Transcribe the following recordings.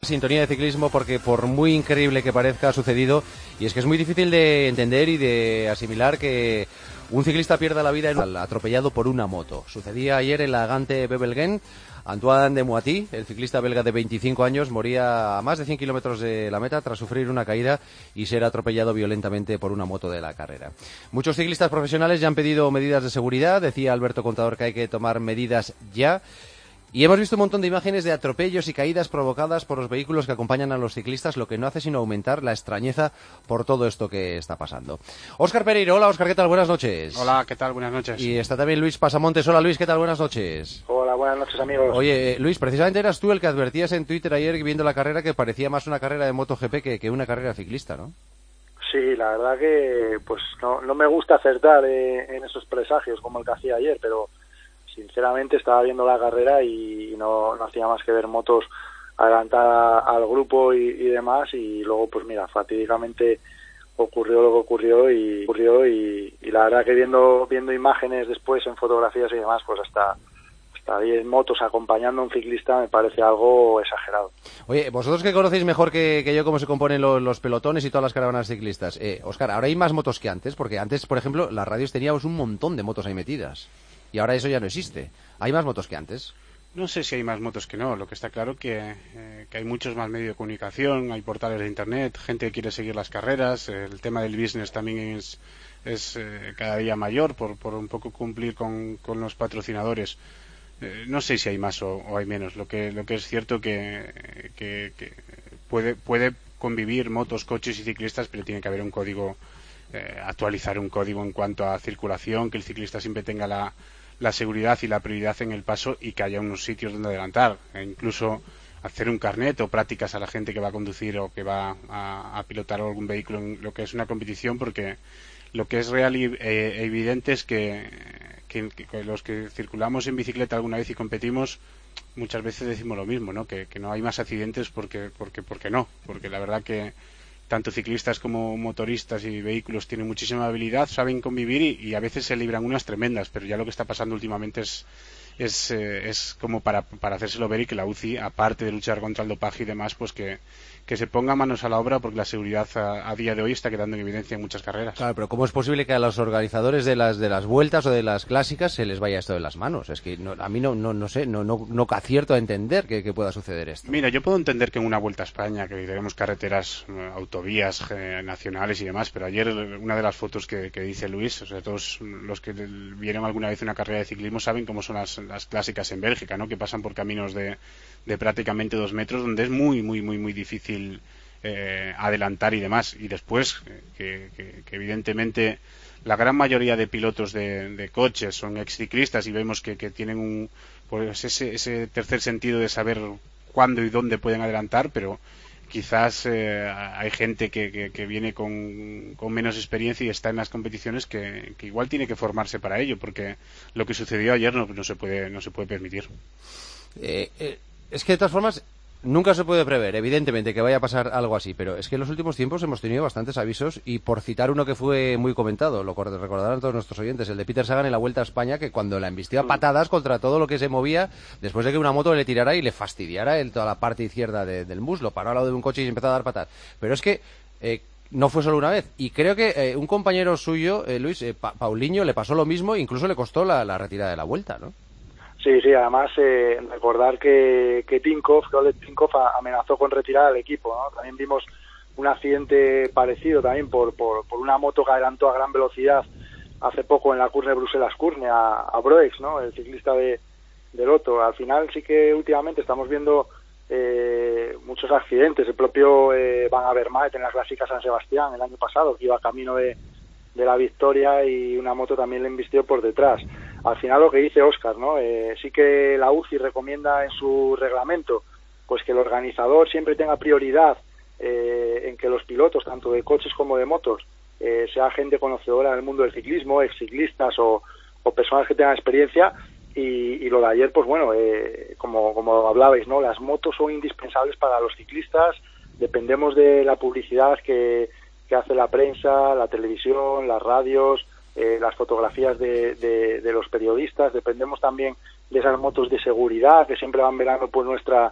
Sintonía de ciclismo, porque por muy increíble que parezca ha sucedido, y es que es muy difícil de entender y de asimilar que un ciclista pierda la vida atropellado por una moto. Sucedía ayer en la Gante Bebelgen. Antoine de Moity, el ciclista belga de 25 años, moría a más de 100 kilómetros de la meta tras sufrir una caída y ser atropellado violentamente por una moto de la carrera. Muchos ciclistas profesionales ya han pedido medidas de seguridad. Decía Alberto Contador que hay que tomar medidas ya. Y hemos visto un montón de imágenes de atropellos y caídas provocadas por los vehículos que acompañan a los ciclistas, lo que no hace sino aumentar la extrañeza por todo esto que está pasando. Óscar Pereiro, hola Óscar, ¿qué tal? Buenas noches. Hola, ¿qué tal? Buenas noches. Y está también Luis Pasamontes. Hola Luis, ¿qué tal? Buenas noches. Hola, buenas noches amigos. Oye, Luis, precisamente eras tú el que advertías en Twitter ayer viendo la carrera que parecía más una carrera de MotoGP que una carrera ciclista, ¿no? Sí, la verdad que pues no me gusta acertar en esos presagios como el que hacía ayer, pero sinceramente estaba viendo la carrera y no hacía más que ver motos adelantar al grupo y demás, y luego pues mira, fatídicamente ocurrió lo que ocurrió y la verdad que viendo imágenes después en fotografías y demás, pues hasta 10 motos acompañando a un ciclista me parece algo exagerado. Oye, vosotros que conocéis mejor que yo cómo se componen los pelotones y todas las caravanas ciclistas, Óscar, ahora hay más motos que antes, porque antes, por ejemplo, las radios teníamos un montón de motos ahí metidas. Y ahora eso ya no existe. ¿Hay más motos que antes? No sé si hay más motos que no. Lo que está claro que hay muchos más medios de comunicación, hay portales de internet, gente que quiere seguir las carreras. El tema del business también es cada día mayor por un poco cumplir con los patrocinadores. No sé si hay más o hay menos. Lo que es cierto que puede convivir motos, coches y ciclistas, pero tiene que haber un código, actualizar un código en cuanto a circulación, que el ciclista siempre tenga la seguridad y la prioridad en el paso y que haya unos sitios donde adelantar, e incluso hacer un carnet o prácticas a la gente que va a conducir o que va a pilotar algún vehículo en lo que es una competición, porque lo que es real y evidente es que los que circulamos en bicicleta alguna vez y competimos muchas veces decimos lo mismo, ¿no? Que no hay más accidentes porque no, porque la verdad que tanto ciclistas como motoristas y vehículos tienen muchísima habilidad, saben convivir y a veces se libran unas tremendas, pero ya lo que está pasando últimamente es como para hacérselo ver, y que la UCI, aparte de luchar contra el dopaje y demás, pues que se ponga manos a la obra, porque la seguridad a día de hoy está quedando en evidencia en muchas carreras. Claro, pero ¿cómo es posible que a los organizadores de las vueltas o de las clásicas se les vaya esto de las manos? Es que a mí no sé, no acierto a entender que pueda suceder esto. Mira, yo puedo entender que en una Vuelta a España, que tenemos carreteras, autovías nacionales y demás, pero ayer una de las fotos que dice Luis, o sea, todos los que vieron alguna vez una carrera de ciclismo saben cómo son las clásicas en Bélgica, ¿no? Que pasan por caminos de prácticamente 2 metros, donde es muy difícil adelantar y demás, y después que evidentemente la gran mayoría de pilotos de coches son exciclistas y vemos que tienen pues ese tercer sentido de saber cuándo y dónde pueden adelantar, pero quizás hay gente que viene con menos experiencia y está en las competiciones que igual tiene que formarse para ello, porque lo que sucedió ayer no se puede permitir. Es que de todas formas nunca se puede prever, evidentemente, que vaya a pasar algo así, pero es que en los últimos tiempos hemos tenido bastantes avisos, y por citar uno que fue muy comentado, lo recordarán todos nuestros oyentes, el de Peter Sagan en la Vuelta a España, que cuando la embistió a patadas contra todo lo que se movía, después de que una moto le tirara y le fastidiara toda la parte izquierda del muslo, paró al lado de un coche y empezó a dar patadas. Pero es que no fue solo una vez, y creo que un compañero suyo, Luis, Paulinho, le pasó lo mismo, incluso le costó la retirada de la Vuelta, ¿no? Sí, además recordar que Oleg Tinkov amenazó con retirar al equipo, ¿no? También vimos un accidente parecido también por una moto que adelantó a gran velocidad hace poco en la Kurne Bruselas-Kurne a Broeks, ¿no? El ciclista de Lotto. Al final sí que últimamente estamos viendo muchos accidentes. El propio Van Avermaet en la Clásica San Sebastián el año pasado, que iba camino de la victoria y una moto también le embistió por detrás. Al final lo que dice Óscar, ¿no? Sí que la UCI recomienda en su reglamento pues que el organizador siempre tenga prioridad en que los pilotos, tanto de coches como de motos, sea gente conocedora del mundo del ciclismo, exciclistas o personas que tengan experiencia, y lo de ayer, pues bueno, como hablabais, ¿no? Las motos son indispensables para los ciclistas, dependemos de la publicidad que hace la prensa, la televisión, las radios, las fotografías de los periodistas, dependemos también de esas motos de seguridad que siempre van velando por nuestra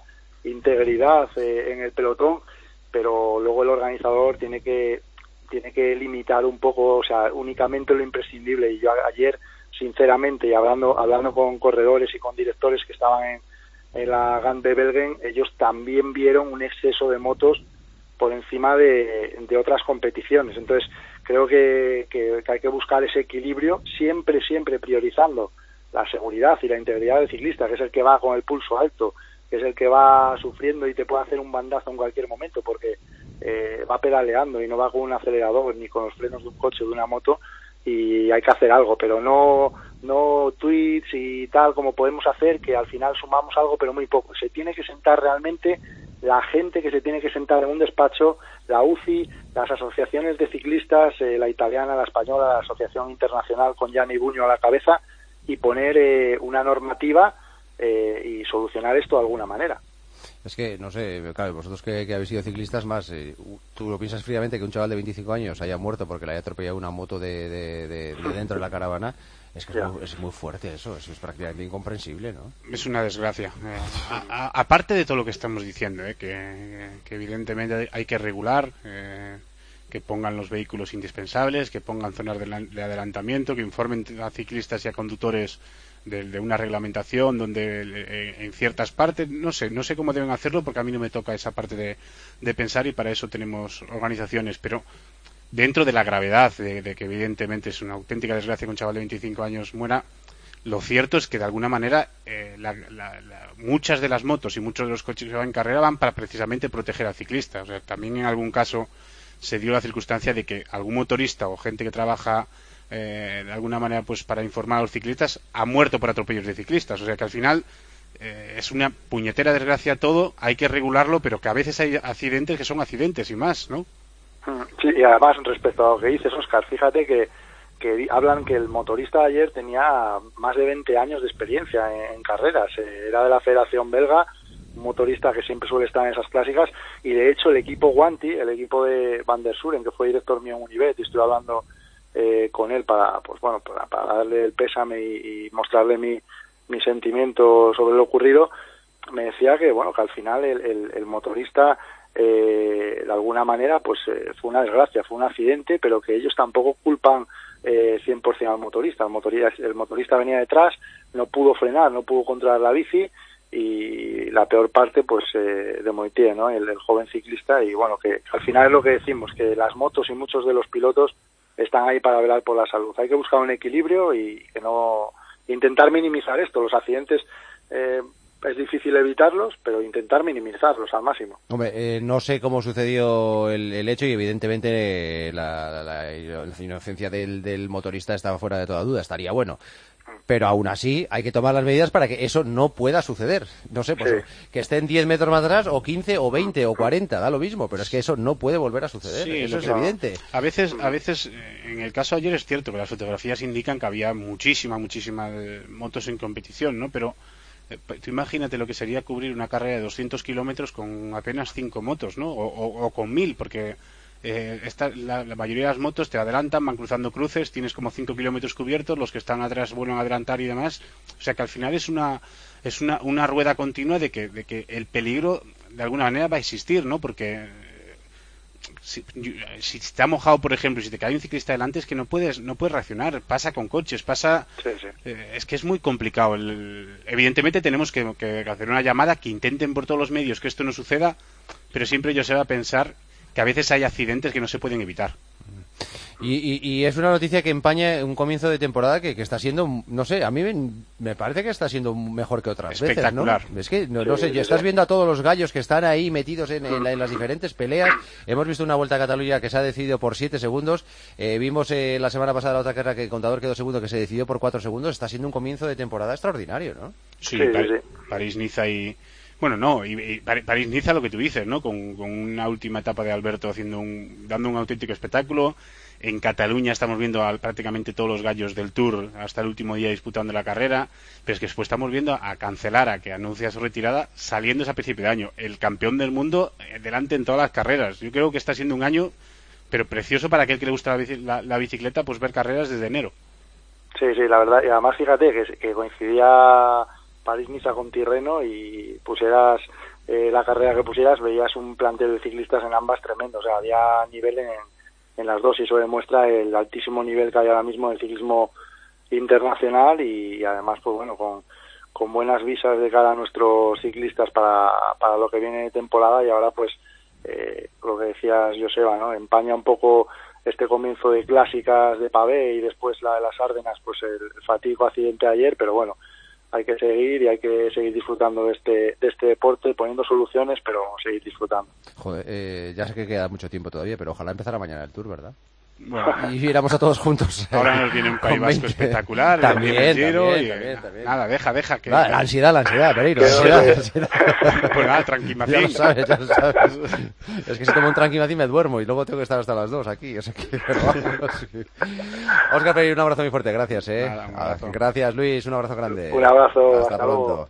integridad en el pelotón, pero luego el organizador tiene que limitar un poco, o sea, únicamente lo imprescindible. Y yo ayer, sinceramente, y hablando con corredores y con directores que estaban en la Gant de Belgen, ellos también vieron un exceso de motos por encima de otras competiciones. Entonces, creo que hay que buscar ese equilibrio, siempre priorizando la seguridad y la integridad del ciclista, que es el que va con el pulso alto, que es el que va sufriendo y te puede hacer un bandazo en cualquier momento, porque va pedaleando y no va con un acelerador ni con los frenos de un coche o de una moto, y hay que hacer algo, pero no tweets y tal como podemos hacer, que al final sumamos algo pero muy poco. Se tiene que sentar realmente la gente que se tiene que sentar en un despacho, la UCI, las asociaciones de ciclistas, la italiana, la española, la Asociación Internacional con Gianni Buño a la cabeza, y poner una normativa y solucionar esto de alguna manera. Es que, no sé, claro, vosotros que habéis sido ciclistas más, tú lo piensas fríamente que un chaval de 25 años haya muerto porque le haya atropellado una moto de dentro de la caravana. Es que es muy fuerte eso es prácticamente incomprensible, ¿no? Es una desgracia. Aparte de todo lo que estamos diciendo, que evidentemente hay que regular, que pongan los vehículos indispensables, que pongan zonas de adelantamiento, que informen a ciclistas y a conductores de una reglamentación donde en ciertas partes, no sé cómo deben hacerlo, porque a mí no me toca esa parte de pensar, y para eso tenemos organizaciones, pero dentro de la gravedad de que evidentemente es una auténtica desgracia que un chaval de 25 años muera, lo cierto es que de alguna manera muchas de las motos y muchos de los coches que van en carrera van para precisamente proteger al ciclista. O sea, también en algún caso se dio la circunstancia de que algún motorista o gente que trabaja de alguna manera pues para informar a los ciclistas ha muerto por atropellos de ciclistas. O sea que al final es una puñetera desgracia todo, hay que regularlo, pero que a veces hay accidentes que son accidentes y más, ¿no? Sí, y además respecto a lo que dices, Óscar, fíjate que hablan que el motorista de ayer tenía más de 20 años de experiencia en carreras, era de la Federación Belga, un motorista que siempre suele estar en esas clásicas, y de hecho el equipo Wanty, el equipo de Van der Suren, que fue director mío en Unibet, y estoy hablando con él para darle el pésame y mostrarle mi sentimiento sobre lo ocurrido, me decía que que al final el motorista de alguna manera pues fue una desgracia, fue un accidente, pero que ellos tampoco culpan 100% al motorista. El motorista venía detrás, no pudo frenar, no pudo controlar la bici, y la peor parte pues de Moitié, ¿no? El joven ciclista, y que al final es lo que decimos, que las motos y muchos de los pilotos están ahí para velar por la salud. Hay que buscar un equilibrio y que no intentar minimizar esto. Los accidentes es difícil evitarlos, pero intentar minimizarlos al máximo. Hombre, no sé cómo sucedió el hecho, y evidentemente la inocencia del motorista estaba fuera de toda duda, estaría bueno. Pero aún así hay que tomar las medidas para que eso no pueda suceder. No sé, pues, sí, que estén 10 metros más atrás, o 15, o 20, o 40, da lo mismo, pero es que eso no puede volver a suceder, sí, eso es evidente. A veces, en el caso de ayer es cierto que las fotografías indican que había muchísimas motos en competición, ¿no? Pero tú imagínate lo que sería cubrir una carrera de 200 kilómetros con apenas 5 motos, ¿no? O con 1000, porque la mayoría de las motos te adelantan, van cruzando cruces, tienes como 5 kilómetros cubiertos, los que están atrás vuelven a adelantar y demás. O sea que al final es una rueda continua de que el peligro de alguna manera va a existir, ¿no? Porque si está mojado, por ejemplo, si te cae un ciclista delante, es que no puedes reaccionar. Pasa con coches, sí. Es que es muy complicado. Evidentemente tenemos que hacer una llamada, que intenten por todos los medios que esto no suceda, pero siempre yo se va a pensar que a veces hay accidentes que no se pueden evitar. Y es una noticia que empaña un comienzo de temporada que está siendo, no sé, a mí me parece que está siendo mejor que otras veces, ¿no? Es que, no sé, ya estás viendo a todos los gallos que están ahí metidos en las diferentes peleas. Hemos visto una Vuelta a Cataluña que se ha decidido por 7 segundos. Vimos la semana pasada la otra carrera que el contador quedó segundo, que se decidió por 4 segundos. Está siendo un comienzo de temporada extraordinario, ¿no? Sí, París-Niza y París-Niza, lo que tú dices, ¿no? Con una última etapa de Alberto dando un auténtico espectáculo. En Cataluña estamos viendo prácticamente todos los gallos del Tour hasta el último día disputando la carrera, pero es que después estamos viendo a Cancellara, que anuncia su retirada, saliendo a principio de año. El campeón del mundo delante en todas las carreras. Yo creo que está siendo un año, pero precioso para aquel que le gusta la bicicleta, pues ver carreras desde enero. Sí, la verdad, y además fíjate que coincidía París-Niza con Tirreno y pusieras la carrera que pusieras, veías un plantel de ciclistas en ambas tremendo. O sea, había nivel en las dos, y eso demuestra el altísimo nivel que hay ahora mismo en el ciclismo internacional, y además, pues bueno, con buenas visas de cara a nuestros ciclistas para lo que viene de temporada. Y ahora, pues, lo que decías, Joseba, ¿no? Empaña un poco este comienzo de clásicas de pavé y después la de las Ardenas, pues el fatídico accidente de ayer, pero bueno, hay que seguir y hay que seguir disfrutando de este deporte, poniendo soluciones, pero seguir disfrutando. Joder, ya sé que queda mucho tiempo todavía, pero ojalá empezara mañana el Tour, ¿verdad? Bueno, y viéramos a todos juntos. Ahora nos viene un País Vasco espectacular, también, el Giro, también. Nada, deja que... La ansiedad, Pereiro, la ansiedad. Pues nada, tranquimacín. Ya lo sabes. Es que si tomo un tranquimacín me duermo y luego tengo que estar hasta las 2 aquí, o sea que... Óscar Pereiro, un abrazo muy fuerte, gracias, Nada, un abrazo. Gracias, Luis, un abrazo grande. Un abrazo, hasta pronto. Luego.